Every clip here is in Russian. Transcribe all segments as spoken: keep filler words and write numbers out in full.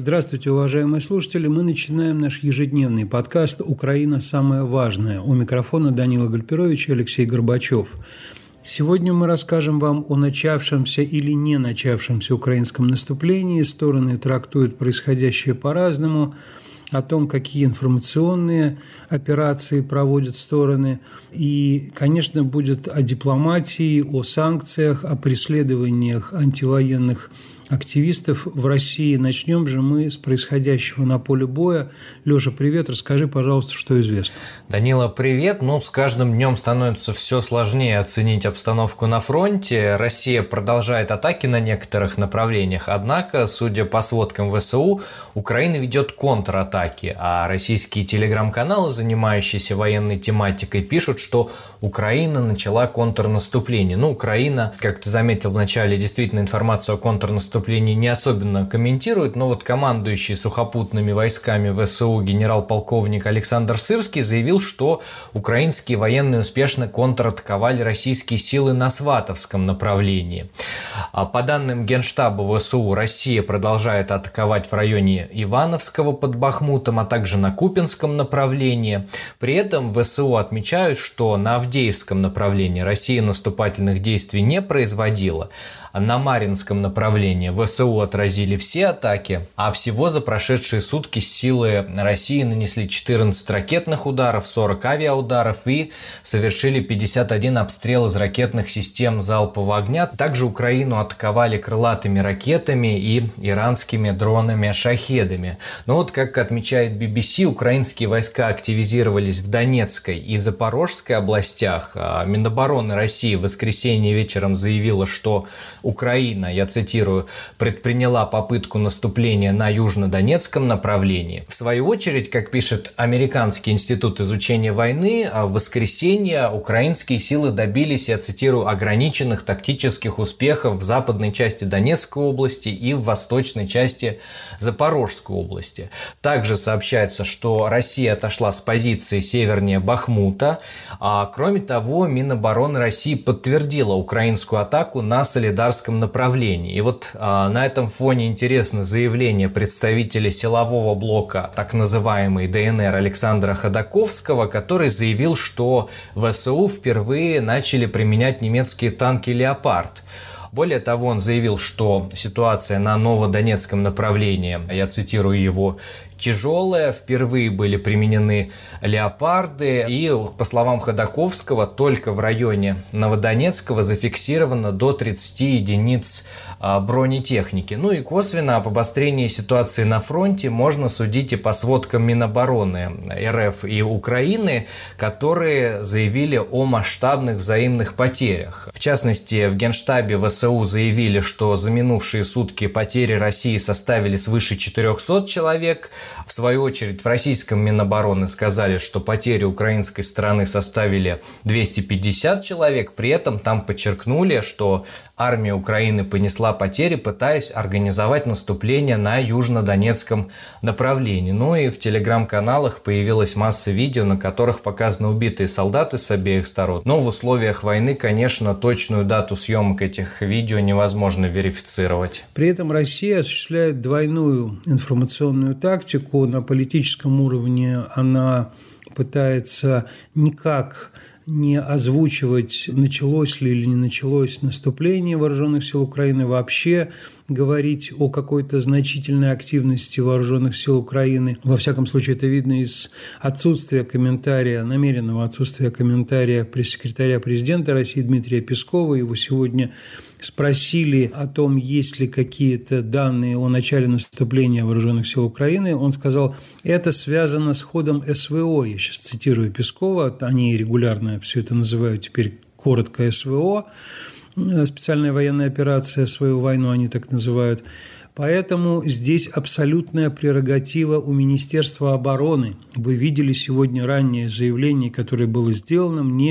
Здравствуйте, уважаемые слушатели. Мы начинаем наш ежедневный подкаст «Украина. Самое важное». У микрофона Данила Гальперович и Алексей Горбачев. Сегодня мы расскажем вам о начавшемся или не начавшемся украинском наступлении. Стороны трактуют происходящее по-разному. О том, какие информационные операции проводят стороны. И, конечно, будет о дипломатии, о санкциях, о преследованиях антивоенных активистов в России. Начнем же мы с происходящего на поле боя. Леша, привет. Расскажи, пожалуйста, что известно. Данила, привет. Ну, с каждым днем становится все сложнее оценить обстановку на фронте. Россия продолжает атаки на некоторых направлениях. Однако, судя по сводкам ВСУ, Украина ведет контратаки. А российские телеграм-каналы, занимающиеся военной тематикой, пишут, что Украина начала контрнаступление. Ну, Украина, как ты заметил в начале, действительно информацию о контрнаступлении не особенно комментирует, но вот командующий сухопутными войсками ВСУ генерал-полковник Александр Сырский заявил, что украинские военные успешно контратаковали российские силы на Сватовском направлении. По данным Генштаба ВСУ, Россия продолжает атаковать в районе Ивановского под Бахмутом, а также на Купинском направлении. При этом ВСУ отмечают, что на Авдеевском направлении Россия наступательных действий не производила. На Марьинском направлении ВСУ отразили все атаки, а всего за прошедшие сутки силы России нанесли четырнадцать ракетных ударов, сорок авиаударов и совершили пятьдесят один обстрел из ракетных систем залпового огня. Также Украину атаковали крылатыми ракетами и иранскими дронами-шахедами. Но вот, как отмечает би би си, украинские войска активизировались в Донецкой и Запорожской областях. Минобороны России в воскресенье вечером заявила, что Украина, я цитирую, предприняла попытку наступления на южнодонецком направлении. В свою очередь, как пишет Американский институт изучения войны, в воскресенье украинские силы добились, я цитирую, ограниченных тактических успехов в западной части Донецкой области и в восточной части Запорожской области. Также сообщается, что Россия отошла с позиции севернее Бахмута. А, кроме того, Минобороны России подтвердила украинскую атаку на Солидарском направлении. И вот а, на этом фоне интересно заявление представителя силового блока, так называемый ДНР, Александра Ходаковского, который заявил, что ВСУ впервые начали применять немецкие танки «Леопард». Более того, он заявил, что ситуация на Новодонецком направлении, я цитирую его, тяжелая, впервые были применены «Леопарды», и, по словам Ходаковского, только в районе Новодонецкого зафиксировано до тридцати единиц бронетехники. Ну и косвенно об обострении ситуации на фронте можно судить и по сводкам Минобороны РФ и Украины, которые заявили о масштабных взаимных потерях. В частности, в Генштабе ВСУ заявили, что за минувшие сутки потери России составили свыше четырехсот человек. В свою очередь, в российском Минобороны сказали, что потери украинской стороны составили двести пятьдесят человек. При этом там подчеркнули, что армия Украины понесла потери, пытаясь организовать наступление на южнодонецком направлении. Ну и в телеграм-каналах появилась масса видео, на которых показаны убитые солдаты с обеих сторон. Но в условиях войны, конечно, точную дату съемок этих видео невозможно верифицировать. При этом Россия осуществляет двойную информационную тактику. На политическом уровне она пытается никак не озвучивать, началось ли или не началось наступление вооруженных сил Украины, вообще говорить о какой-то значительной активности вооруженных сил Украины. Во всяком случае, это видно из отсутствия комментария, намеренного отсутствия комментария пресс-секретаря президента России Дмитрия Пескова. Его сегодня спросили о том, есть ли какие-то данные о начале наступления вооруженных сил Украины. Он сказал, это связано с ходом СВО. Я сейчас цитирую Пескова, они регулярно все это называют теперь коротко СВО. Специальная военная операция, свою войну они так называют. Поэтому здесь абсолютная прерогатива у Министерства обороны. Вы видели сегодня раннее заявление, которое было сделано. Мне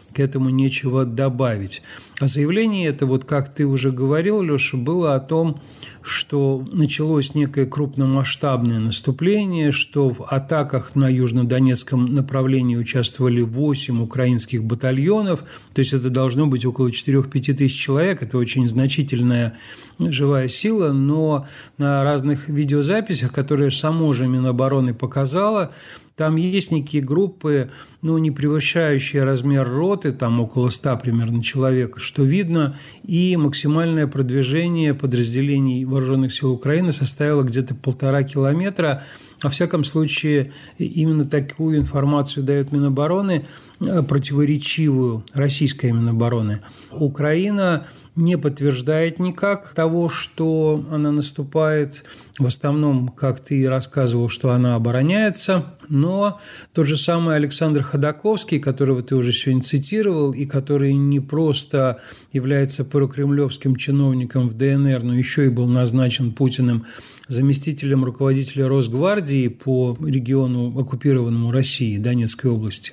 к этому нечего добавить. А заявление это, вот как ты уже говорил, Леша, было о том, что началось некое крупномасштабное наступление, что в атаках на южнодонецком направлении участвовали восемь украинских батальонов, то есть это должно быть около четыре-пять тысяч человек, это очень значительная живая сила, но на разных видеозаписях, которые само же Минобороны показало, там есть некие группы, ну, не превышающие размер роты, там около ста примерно человек, что видно, и максимальное продвижение подразделений Вооруженных сил Украины составило где-то полтора километра. Во всяком случае, именно такую информацию дает Минобороны, противоречивую российской Минобороны. Украина не подтверждает никак того, что она наступает. В основном, как ты рассказывал, что она обороняется. Но тот же самый Александр Ходаковский, которого ты уже сегодня цитировал, и который не просто является прокремлевским чиновником в ДНР, но еще и был назначен Путиным заместителем руководителя Росгвардии по региону, оккупированному Россией, Донецкой области.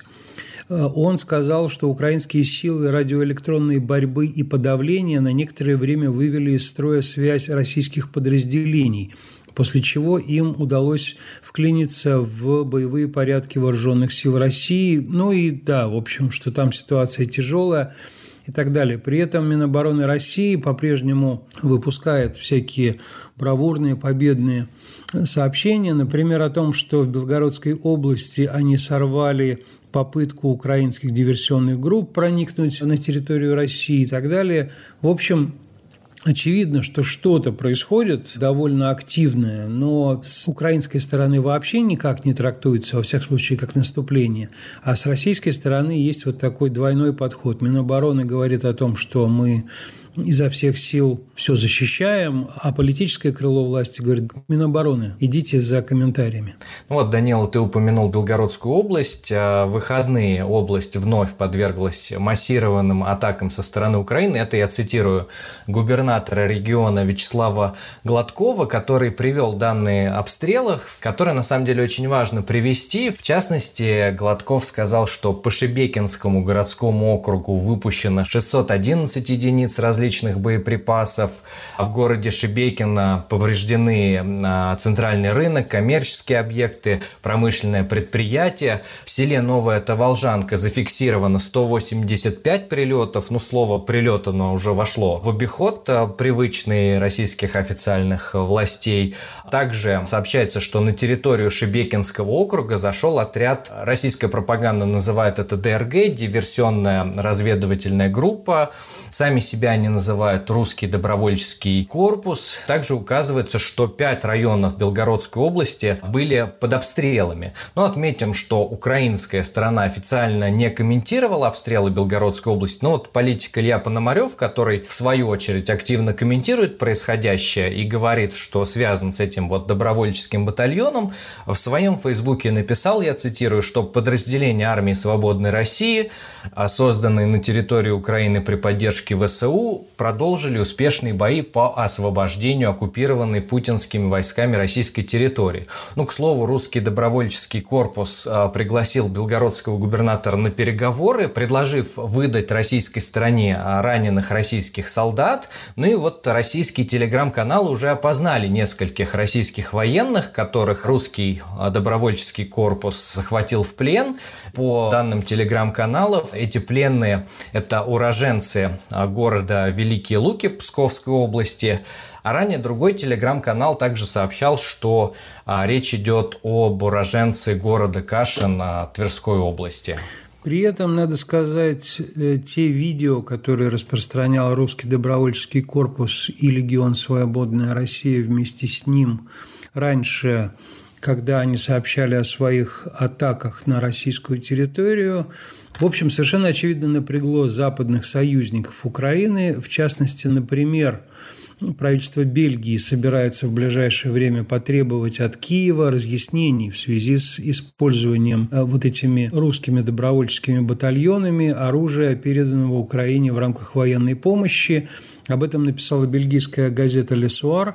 Он сказал, что украинские силы радиоэлектронной борьбы и подавления на некоторое время вывели из строя связь российских подразделений, после чего им удалось вклиниться в боевые порядки вооруженных сил России. Ну и да, в общем, что там ситуация тяжелая и так далее. При этом Минобороны России по-прежнему выпускает всякие бравурные, победные сообщения, например, о том, что в Белгородской области они сорвали попытку украинских диверсионных групп проникнуть на территорию России и так далее. В общем, очевидно, что что-то происходит довольно активное, но с украинской стороны вообще никак не трактуется, во всяком случае, как наступление. А с российской стороны есть вот такой двойной подход. Минобороны говорит о том, что мы изо всех сил все защищаем, а политическое крыло власти говорит: Минобороны, идите за комментариями. Ну вот, Данила, ты упомянул Белгородскую область. В выходные область вновь подверглась массированным атакам со стороны Украины. Это я цитирую губернатора региона Вячеслава Гладкова, который привел данные обстрелов, которые на самом деле очень важно привести. В частности, Гладков сказал, что по Шебекинскому городскому округу выпущено шестьсот одиннадцать единиц различных различных боеприпасов. В городе Шебекино повреждены центральный рынок, коммерческие объекты, промышленное предприятие. В селе Новая Таволжанка зафиксировано сто восемьдесят пять прилетов. Ну, слово «прилет» оно уже вошло в обиход, привычный российских официальных властей. Также сообщается, что на территорию Шебекинского округа зашел отряд, российская пропаганда называет это ДРГ, диверсионная разведывательная группа. Сами себя они называют русский добровольческий корпус. Также указывается, что пять районов Белгородской области были под обстрелами. Но отметим, что украинская сторона официально не комментировала обстрелы Белгородской области. Но вот политик Илья Пономарев, который в свою очередь активно комментирует происходящее и говорит, что связан с этим вот добровольческим батальоном, в своем фейсбуке написал, я цитирую, что подразделения армии Свободной России, созданные на территории Украины при поддержке ВСУ, продолжили успешные бои по освобождению оккупированной путинскими войсками российской территории. Ну, к слову, русский добровольческий корпус а, пригласил белгородского губернатора на переговоры, предложив выдать российской стороне раненых российских солдат. Ну и вот российские телеграм-каналы уже опознали нескольких российских военных, которых русский добровольческий корпус захватил в плен. По данным телеграм-каналов, эти пленные – это уроженцы города Великие Луки Псковской области. А ранее другой телеграм-канал также сообщал, что а, речь идет об уроженце города Кашин а, Тверской области. При этом, надо сказать, те видео, которые распространял русский добровольческий корпус и Легион Свободная Россия вместе с ним раньше, когда они сообщали о своих атаках на российскую территорию, в общем, совершенно очевидно напрягло западных союзников Украины. В частности, например, правительство Бельгии собирается в ближайшее время потребовать от Киева разъяснений в связи с использованием вот этими русскими добровольческими батальонами оружия, переданного Украине в рамках военной помощи. Об этом написала бельгийская газета «Le Soir»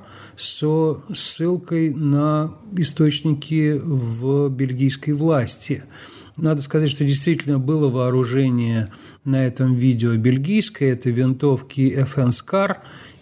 со ссылкой на источники в бельгийской власти. Надо сказать, что действительно было вооружение на этом видео бельгийское, это винтовки эф эн Scar.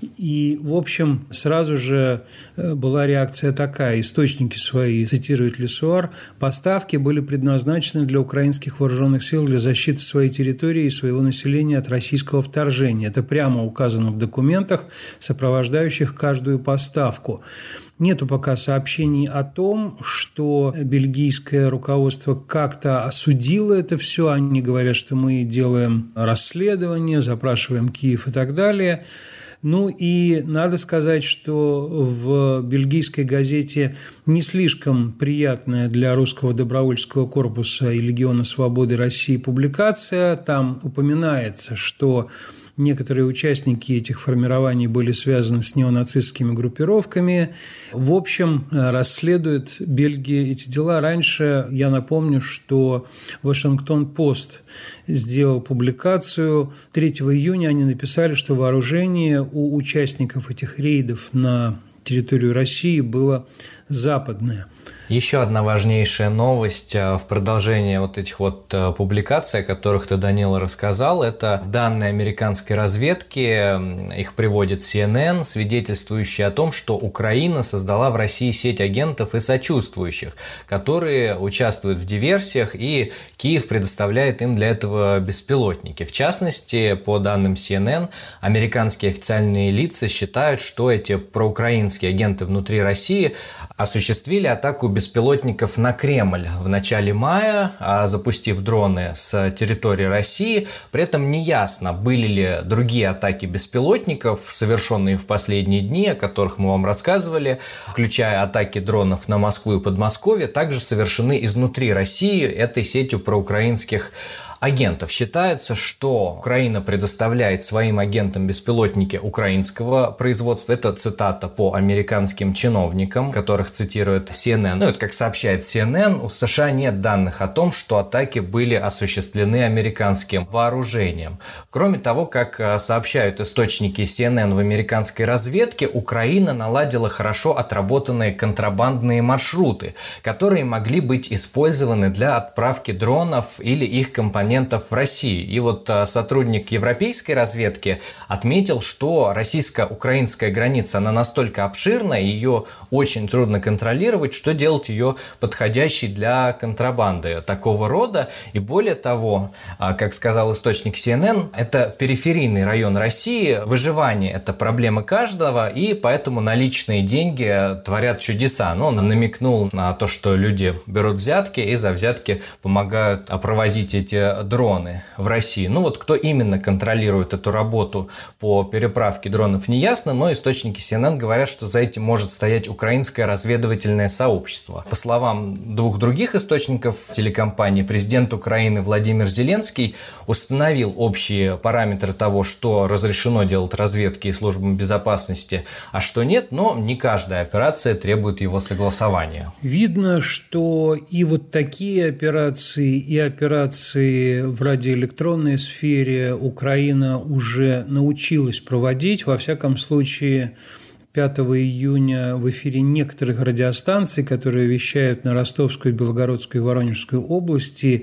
И, в общем, сразу же была реакция такая. Источники свои, цитирует Лесуар, поставки были предназначены для украинских вооруженных сил для защиты своей территории и своего населения от российского вторжения. Это прямо указано в документах, сопровождающих каждую поставку. Нету пока сообщений о том, что бельгийское руководство как-то осудило это все. Они говорят, что мы делаем расследование, запрашиваем Киев и так далее. Ну и надо сказать, что в бельгийской газете не слишком приятная для русского добровольческого корпуса и Легиона Свободы России публикация. Там упоминается, что некоторые участники этих формирований были связаны с неонацистскими группировками. В общем, расследует Бельгия эти дела. Раньше, я напомню, что Вашингтон-Пост сделал публикацию. третьего июня они написали, что вооружение у участников этих рейдов на территорию России было западное. Еще одна важнейшая новость в продолжение вот этих вот публикаций, о которых ты, Данила, рассказал, это данные американской разведки, их приводит си эн эн, свидетельствующие о том, что Украина создала в России сеть агентов и сочувствующих, которые участвуют в диверсиях, и Киев предоставляет им для этого беспилотники. В частности, по данным си эн эн, американские официальные лица считают, что эти проукраинские агенты внутри России осуществили атаку беспилотников на Кремль в начале мая, запустив дроны с территории России. При этом неясно, были ли другие атаки беспилотников, совершенные в последние дни, о которых мы вам рассказывали, включая атаки дронов на Москву и Подмосковье, также совершены изнутри России этой сетью проукраинских агентов. Считается, что Украина предоставляет своим агентам беспилотники украинского производства. Это цитата по американским чиновникам, которых цитирует си эн эн. Ну, это как сообщает си эн эн, у США нет данных о том, что атаки были осуществлены американским вооружением. Кроме того, как сообщают источники си эн эн в американской разведке, Украина наладила хорошо отработанные контрабандные маршруты, которые могли быть использованы для отправки дронов или их компонентов в России. И вот сотрудник европейской разведки отметил, что российско-украинская граница, она настолько обширна, ее очень трудно контролировать, что делать ее подходящей для контрабанды такого рода. И более того, как сказал источник си эн эн, это периферийный район России, выживание – это проблема каждого, и поэтому наличные деньги творят чудеса. Но он намекнул на то, что люди берут взятки и за взятки помогают провозить эти дроны в России. Ну вот кто именно контролирует эту работу по переправке дронов, не ясно, но источники си эн эн говорят, что за этим может стоять украинское разведывательное сообщество. По словам двух других источников телекомпании, президент Украины Владимир Зеленский установил общие параметры того, что разрешено делать разведке и службам безопасности, а что нет, но не каждая операция требует его согласования. Видно, что и вот такие операции, и операции в радиоэлектронной сфере Украина уже научилась проводить. Во всяком случае, пятого июня в эфире некоторых радиостанций, которые вещают на Ростовскую, Белгородскую и Воронежскую области,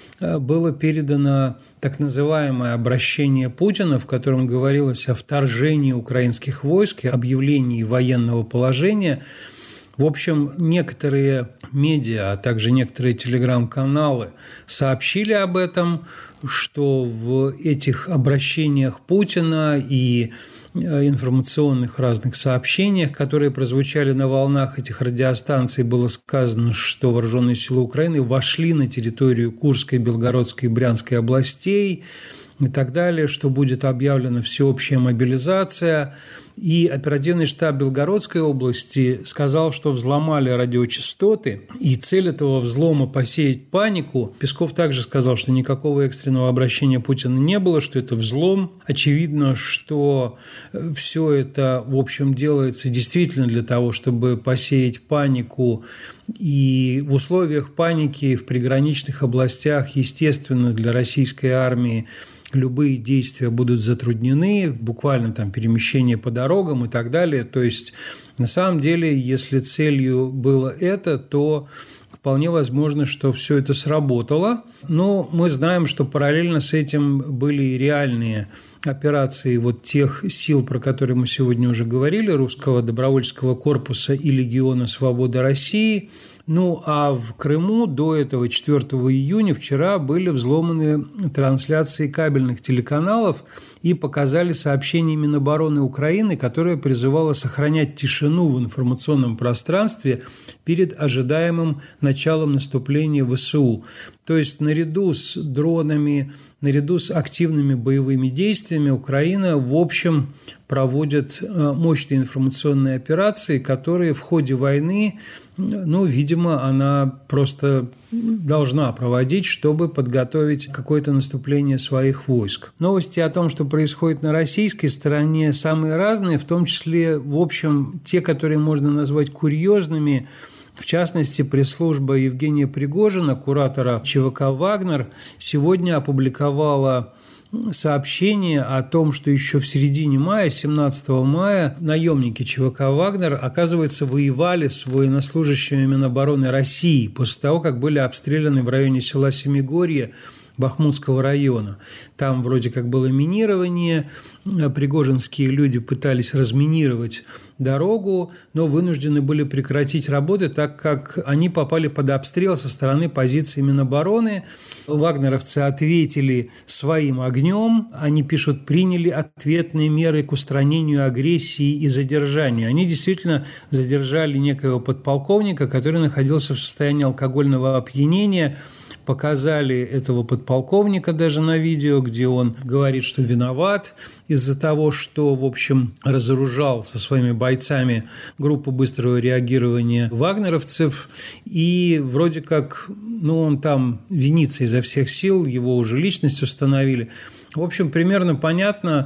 было передано так называемое обращение Путина, в котором говорилось о вторжении украинских войск и объявлении военного положения. В общем, некоторые медиа, а также некоторые телеграм-каналы сообщили об этом, что в этих обращениях Путина и информационных разных сообщениях, которые прозвучали на волнах этих радиостанций, было сказано, что вооруженные силы Украины вошли на территорию Курской, Белгородской и Брянской областей и так далее, что будет объявлена всеобщая мобилизация. И оперативный штаб Белгородской области сказал, что взломали радиочастоты, и цель этого взлома – посеять панику. Песков также сказал, что никакого экстренного обращения Путина не было, что это взлом. Очевидно, что все это, в общем, делается действительно для того, чтобы посеять панику. И в условиях паники в приграничных областях, естественно, для российской армии любые действия будут затруднены, буквально там перемещение по дорогам и так далее. То есть, на самом деле, если целью было это, то вполне возможно, что все это сработало. Но мы знаем, что параллельно с этим были и реальные операции вот тех сил, про которые мы сегодня уже говорили, Русского добровольческого корпуса и Легиона Свободы России. Ну, а в Крыму до этого четвёртого июня вчера были взломаны трансляции кабельных телеканалов и показали сообщение Минобороны Украины, которое призывало сохранять тишину в информационном пространстве перед ожидаемым началом наступления ВСУ. То есть наряду с дронами, наряду с активными боевыми действиями Украина, в общем, проводит мощные информационные операции, которые в ходе войны, ну, видимо, она просто должна проводить, чтобы подготовить какое-то наступление своих войск. Новости о том, что происходит на российской стороне, самые разные, в том числе, в общем, те, которые можно назвать курьезными. В частности, пресс-служба Евгения Пригожина, куратора ЧВК «Вагнер», сегодня опубликовала сообщение о том, что еще в середине мая, семнадцатого мая, наемники ЧВК «Вагнер», оказывается, воевали с военнослужащими Минобороны России после того, как были обстреляны в районе села Семигорье Бахмутского района. Там вроде как было минирование, пригожинские люди пытались разминировать дорогу, но вынуждены были прекратить работы, так как они попали под обстрел со стороны позиций Минобороны. Вагнеровцы ответили своим огнем. Они пишут, приняли ответные меры к устранению агрессии и задержанию. Они действительно задержали некоего подполковника, который находился в состоянии алкогольного опьянения. Показали этого подполковника даже на видео, где он говорит, что виноват из-за того, что, в общем, разоружал со своими бойцами группу быстрого реагирования вагнеровцев. И вроде как, ну, он там винится изо всех сил, его уже личность установили. В общем, примерно понятно,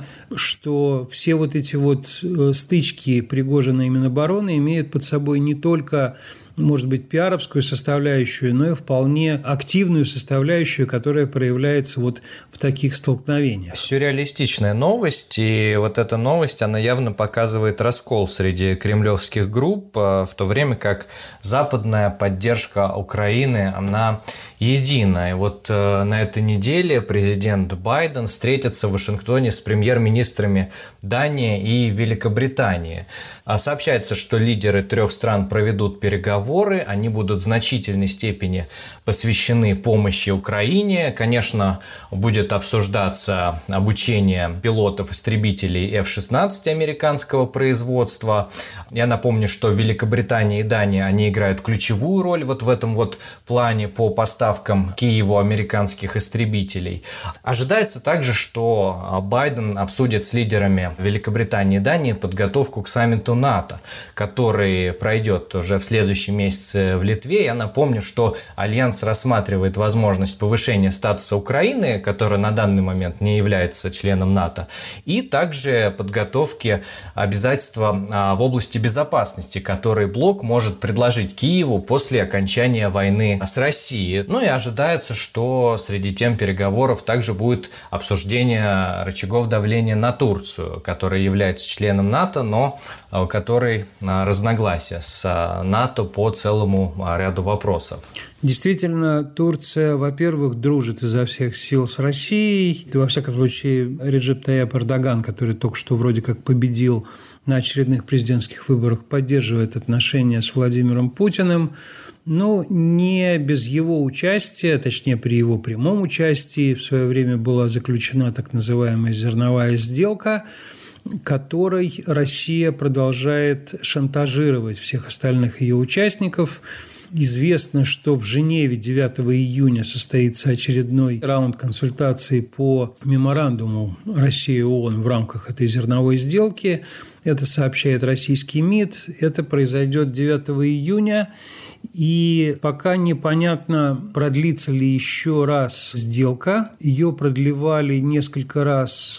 что все вот эти вот стычки Пригожина и Минобороны имеют под собой не только, может быть, пиаровскую составляющую, но и вполне активную составляющую, которая проявляется вот в таких столкновениях. Сюрреалистичная новость, и вот эта новость, она явно показывает раскол среди кремлевских групп, в то время как западная поддержка Украины, она едина. И вот на этой неделе президент Байден встретится в Вашингтоне с премьер-министрами Дании и Великобритании. Сообщается, что лидеры трех стран проведут переговоры, они будут в значительной степени посвящены помощи Украине. Конечно, будет обсуждаться обучение пилотов-истребителей эф шестнадцать американского производства. Я напомню, что Великобритания и Дания, они играют ключевую роль вот в этом вот плане по поставкам Киеву американских истребителей. Ожидается также, что Байден обсудит с лидерами Великобритании и Дании подготовку к саммиту НАТО, который пройдет уже в следующем месяце в Литве. Я напомню, что Альянс рассматривает возможность повышения статуса Украины, которая на данный момент не является членом НАТО, и также подготовки обязательства в области безопасности, которые блок может предложить Киеву после окончания войны с Россией. Ну и ожидается, что среди тем переговоров также будет обсуждение рычагов давления на Турцию, которая является членом НАТО, но у которой разногласия с НАТО по целому ряду вопросов. Действительно, Турция, во-первых, дружит изо всех сил с Россией. Во всяком случае, Реджеп Тайип Эрдоган, который только что вроде как победил на очередных президентских выборах, поддерживает отношения с Владимиром Путиным. Но не без его участия, точнее, при его прямом участии в свое время была заключена так называемая зерновая сделка, которой Россия продолжает шантажировать всех остальных ее участников. Известно, что в Женеве девятого июня состоится очередной раунд консультаций по меморандуму России и ООН в рамках этой зерновой сделки. Это сообщает российский МИД. Это произойдет девятого июня. И пока непонятно, продлится ли еще раз сделка. Ее продлевали несколько раз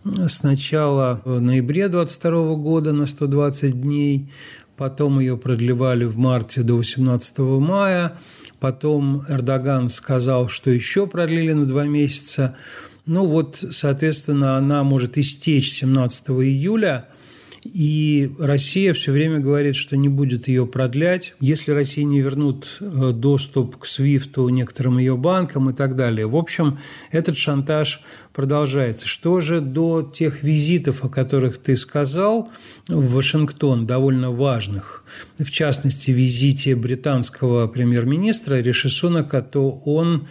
сначала в ноябре двадцать второго года на сто двадцать дней, потом ее продлевали в марте до восемнадцатого мая, потом Эрдоган сказал, что еще продлили на два месяца. Ну вот, соответственно, она может истечь семнадцатого июля. И Россия все время говорит, что не будет ее продлять, если Россия не вернут доступ к свифту некоторым ее банкам и так далее. В общем, этот шантаж продолжается. Что же до тех визитов, о которых ты сказал, в Вашингтон, довольно важных, в частности, визите британского премьер-министра Риши Сунака, то он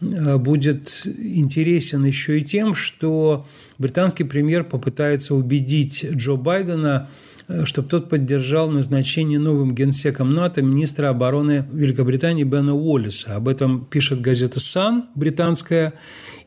будет интересен еще и тем, что британский премьер попытается убедить Джо Байдена, чтобы тот поддержал назначение новым генсеком НАТО министра обороны Великобритании Бена Уоллеса. Об этом пишет газета «Сан» британская.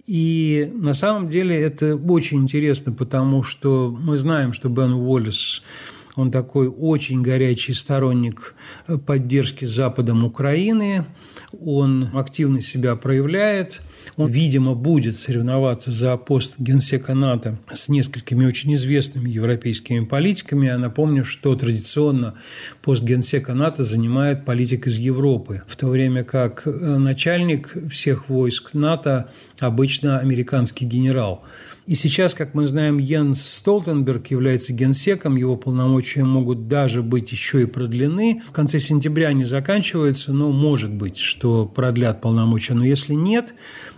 И на самом деле это очень интересно, потому что мы знаем, что Бен Уоллес, он такой очень горячий сторонник поддержки Западом Украины, он активно себя проявляет, он, видимо, будет соревноваться за пост генсека НАТО с несколькими очень известными европейскими политиками. Я напомню, что традиционно пост генсека НАТО занимает политик из Европы, в то время как начальник всех войск НАТО обычно американский генерал. И сейчас, как мы знаем, Йенс Столтенберг является генсеком, его полномочия могут даже быть еще и продлены. В конце сентября они заканчиваются, но может быть, что продлят полномочия. Но если нет,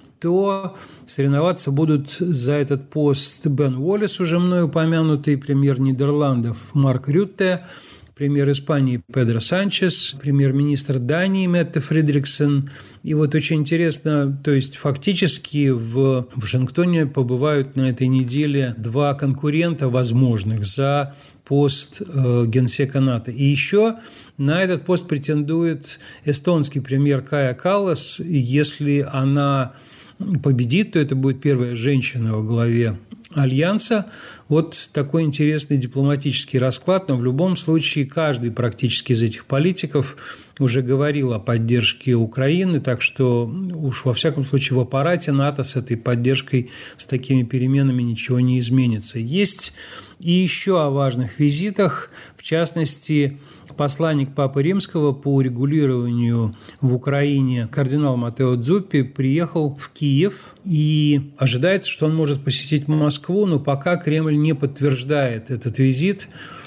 то соревноваться будут за этот пост Бен Уоллес, уже мною упомянутый, премьер Нидерландов Марк Рютте, премьер Испании Педро Санчес, премьер-министр Дании Метте Фридриксен. И вот очень интересно, то есть фактически в Вашингтоне побывают на этой неделе два конкурента возможных за пост э, генсека НАТО. И еще на этот пост претендует эстонский премьер Кая Каллас. Если она победит, то это будет первая женщина во главе Альянса. Вот такой интересный дипломатический расклад, но в любом случае каждый практически из этих политиков уже говорил о поддержке Украины, так что уж во всяком случае в аппарате НАТО с этой поддержкой, с такими переменами ничего не изменится. Есть и еще о важных визитах, в частности, посланник Папы Римского по урегулированию в Украине кардинал Матео Дзуппи приехал в Киев, и ожидается, что он может посетить Москву, но пока Кремль не подтверждает этот визит.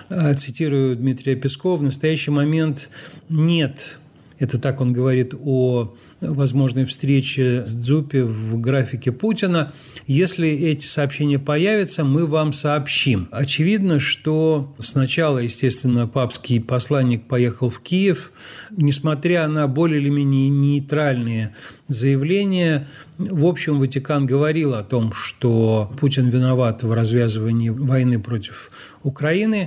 Цитирую Дмитрия Пескова, в настоящий момент нет, это так он говорит о возможной встрече с Дзуппи в графике Путина. Если эти сообщения появятся, мы вам сообщим. Очевидно, что сначала, естественно, папский посланник поехал в Киев, несмотря на более или менее нейтральные заявления. В общем, Ватикан говорил о том, что Путин виноват в развязывании войны против Украины.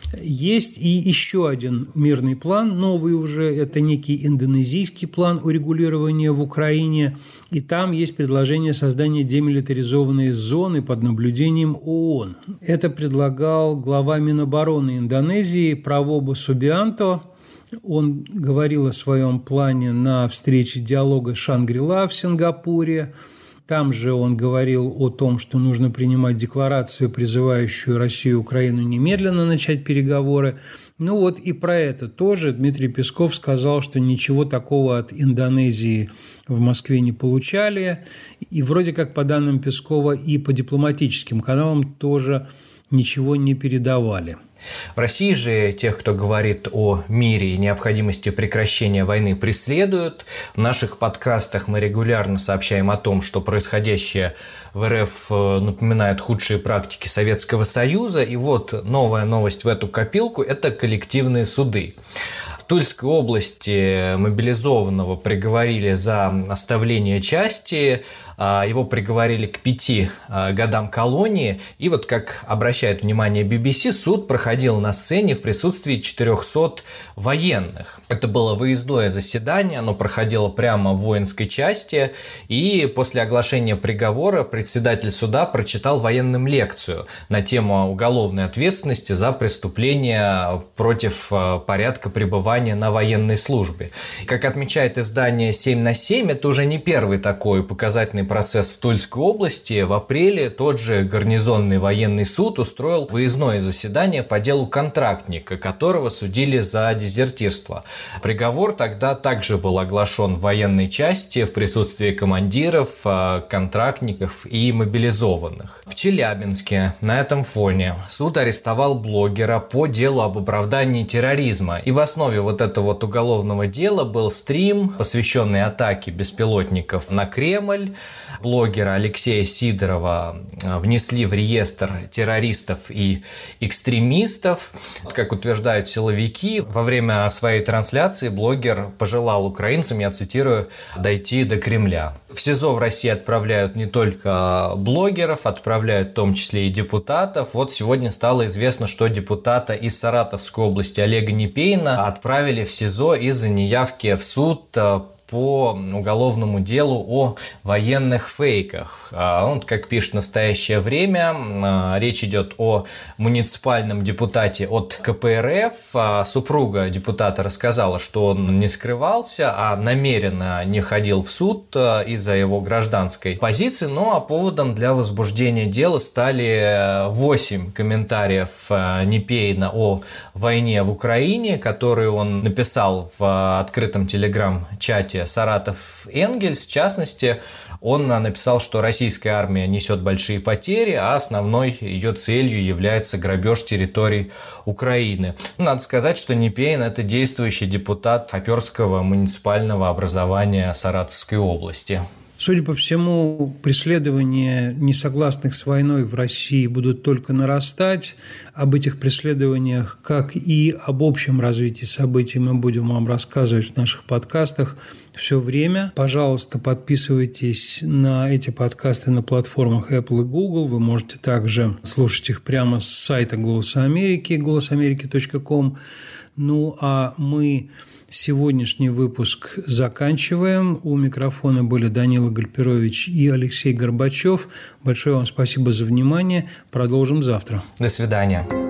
Есть и еще один мирный план, новый уже, это некий индонезийский план урегулирования в Украине, и там есть предложение создания демилитаризованной зоны под наблюдением ООН. Это предлагал глава Минобороны Индонезии Правобо Субианто. Он говорил о своем плане на встрече диалога Шангри-Ла в Сингапуре. Там же он говорил о том, что нужно принимать декларацию, призывающую Россию и Украину немедленно начать переговоры. Ну вот и про это тоже Дмитрий Песков сказал, что ничего такого от Индонезии в Москве не получали. И вроде как по данным Пескова и по дипломатическим каналам тоже ничего не передавали. В России же тех, кто говорит о мире и необходимости прекращения войны, преследуют. В наших подкастах мы регулярно сообщаем о том, что происходящее в РФ напоминает худшие практики Советского Союза. И вот новая новость в эту копилку – это коллективные суды. В Тульской области мобилизованного приговорили за оставление части, его приговорили к пяти годам колонии. И вот, как обращает внимание би би си, суд проходил на сцене в присутствии четырехсот военных. Это было выездное заседание, оно проходило прямо в воинской части. И после оглашения приговора председатель суда прочитал военным лекцию на тему уголовной ответственности за преступления против порядка пребывания на военной службе. Как отмечает издание семь на семь, это уже не первый такой показательный процесс в Тульской области, в апреле тот же гарнизонный военный суд устроил выездное заседание по делу контрактника, которого судили за дезертирство. Приговор тогда также был оглашен в военной части в присутствии командиров, контрактников и мобилизованных. В Челябинске на этом фоне суд арестовал блогера по делу об оправдании терроризма. И в основе вот этого вот уголовного дела был стрим, посвященный атаке беспилотников на Кремль. Блогера Алексея Сидорова внесли в реестр террористов и экстремистов. Как утверждают силовики, во время своей трансляции блогер пожелал украинцам, я цитирую, дойти до Кремля. В СИЗО в России отправляют не только блогеров, отправляют в том числе и депутатов. Вот сегодня стало известно, что депутата из Саратовской области Олега Непейна отправили в СИЗО из-за неявки в суд по уголовному делу о военных фейках. Он, как пишет в настоящее время, речь идет о муниципальном депутате от ка пэ эр эф. Супруга депутата рассказала, что он не скрывался, а намеренно не ходил в суд из-за его гражданской позиции. Ну а поводом для возбуждения дела стали восемь комментариев Непейна о войне в Украине, которые он написал в открытом телеграм-чате Саратов Энгельс. В частности, он написал, что российская армия несет большие потери, а основной ее целью является грабеж территорий Украины. Надо сказать, что Непейн – это действующий депутат Хоперского муниципального образования Саратовской области. Судя по всему, преследования несогласных с войной в России будут только нарастать. Об этих преследованиях, как и об общем развитии событий, мы будем вам рассказывать в наших подкастах все время. Пожалуйста, подписывайтесь на эти подкасты на платформах Apple и Google. Вы можете также слушать их прямо с сайта «Голоса Америки» голос америки точка ком. Ну, а мы сегодняшний выпуск заканчиваем. У микрофона были Данила Гальперович и Алексей Горбачев. Большое вам спасибо за внимание. Продолжим завтра. До свидания.